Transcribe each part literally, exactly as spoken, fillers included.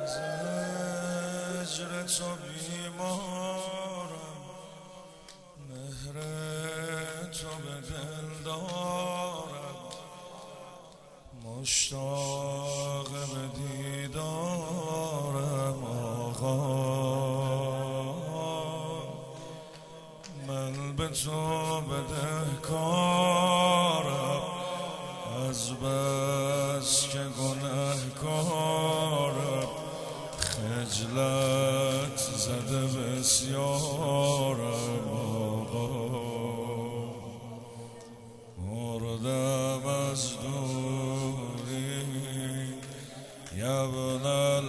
از هجر تو بیمارم، مهر تو به دل دارم، مشتاق به دیدارم آقا. من به تو بدهکارم، از بس که گنهکارم، خجلت زده بسیارم آقا. مردم از دوری یبن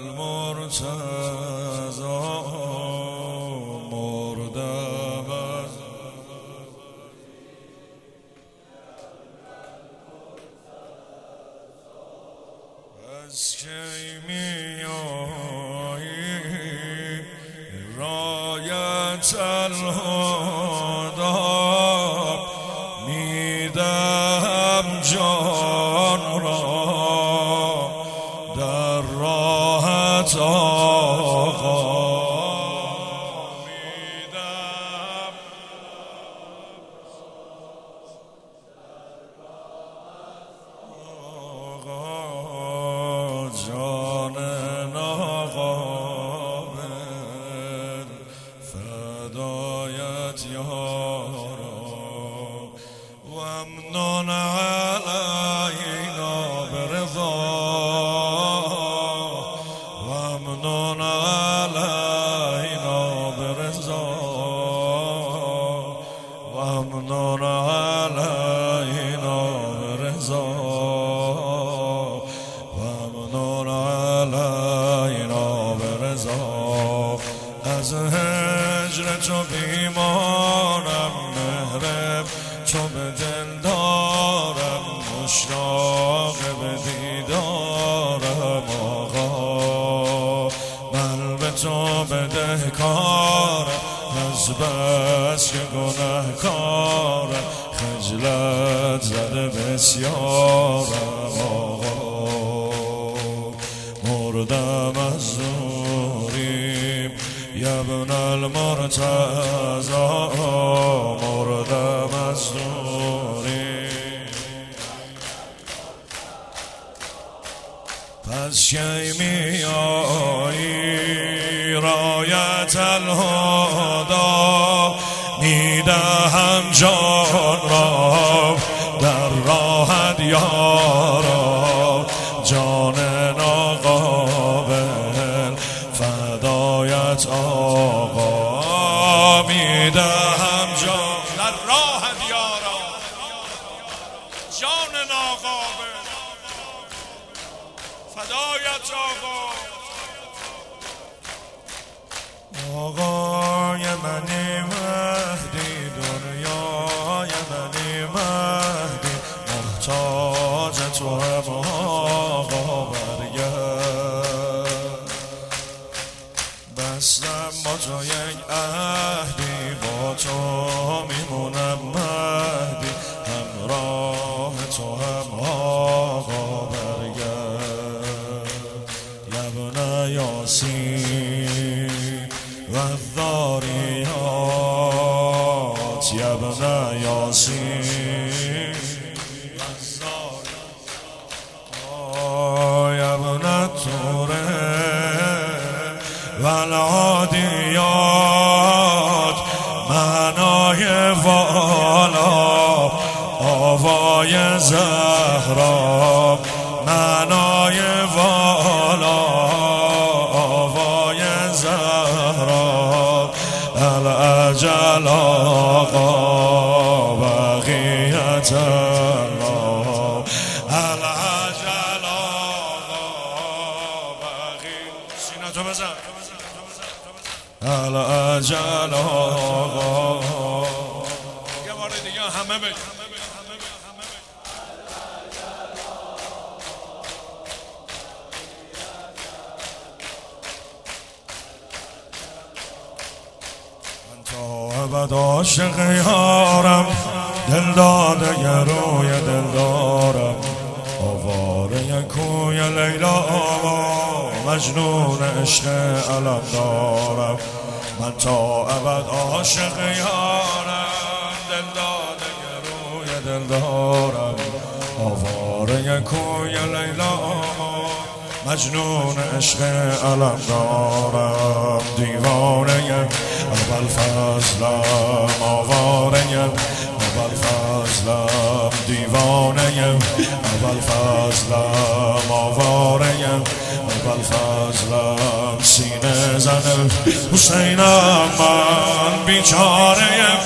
المرتضی، مردم از از کی میایی رایت الهدی، میدم جان را در راحت آقا، میدم آقا جان ناقابل فدایت یارا، و امنون علینا برضا، و امنون علینا برضا، و امنون علینا برضا، و امنون علینا برضا. از هجر تو بیمارم، مهر تو به دل دارم، مشتاق به دیدارم آقا. من به تو بدهکارم، از بس که گنهکارم، خجلت زده بسیارم آقا. مردم از زوریم یبن المرتضی، مردم از زوریم. پس کی میایی رایت الهدی، میدهم جان را در راحت یارا، جان ناقابل فدایت آقا، میدهم جان در راحت یارا، جان ناقابل فدایت آقا. آقای منی مهدی، دنیای منی مهدی، محتاج تو هم آقا برگرد. بستم با تو یک عهدی، با تو میمونم مهدی، همراه تو هم آقا برگرد. یبن یاسین و الذاریات، یبن یاسین و الذاریات، یبن توره و العادیات، معنای والا آوای زهرا، معنای والا آوای زهرا، الاجل آقا بقیت الله، الاجل آقا بقیت. سینه تو بزن، الاجل آقا. یه بار دیگه همه بگید. ابد عاشق یارم، دل داده یه روی دل دارم، آواره کوی لیلا مجنون عشق علم دارم، من تا ابد عاشق یارم، دل داده روی دل دارم، آواره کوی لیلا، مجنون عشق علم دارم، دیوانه ابوالفضلم، آواره ابوالفضلم، دیوانه ابوالفضلم، آواره ابوالفضلم، سینه زن حسینم من بیچاره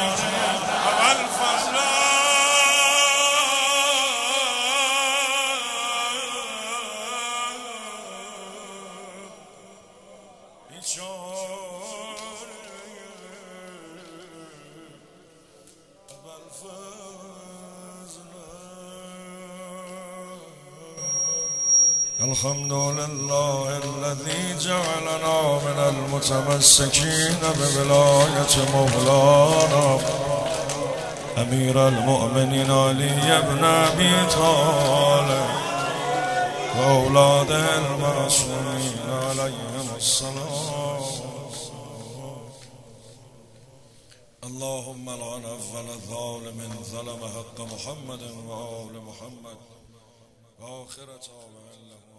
الحمد لله الذي جعلنا من المتمسكين بولاية مولانا أمير المؤمنين علي بن أبي طالب وأولاد المعصومين عليهم السلام. اللهم لعن أول ظالم ظلم حق محمد وآل محمد وآخر تابع له